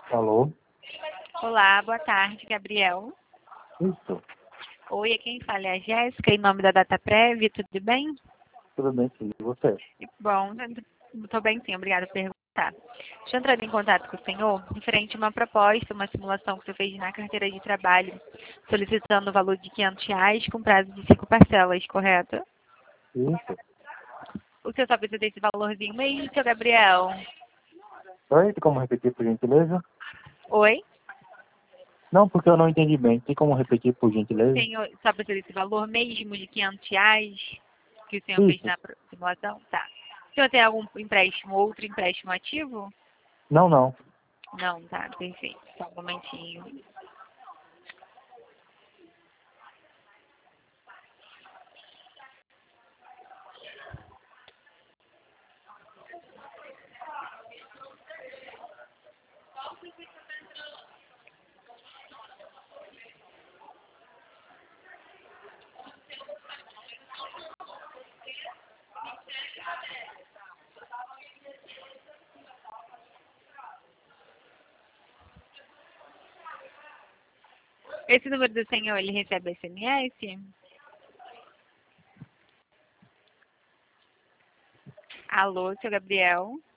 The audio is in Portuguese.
Alô? Olá, boa tarde, Gabriel. Isso. Oi, quem fala é a Jéssica, em nome da Data Prévia, tudo bem? Tudo bem, sim. E você? Bom, estou bem sim, obrigada por perguntar. Deixa eu entrar em contato com o senhor, referente a uma proposta, uma simulação que você fez na carteira de trabalho, solicitando o valor de R$ 500 com prazo de 5 parcelas, correto? Isso. O senhor só precisa desse valorzinho mesmo, seu Gabriel? Oi, tem como repetir, por gentileza? Oi? Não, porque eu não entendi bem. Tem como repetir, por O gentileza? senhor só precisa desse valor mesmo de R$ 500 que o senhor fez Isso. na simulação? Tá. O senhor tem algum empréstimo, outro empréstimo ativo? Não, não. Não, tá, perfeito. Só um momentinho. Esse número do senhor, ele recebe SMS? Alô, seu Gabriel?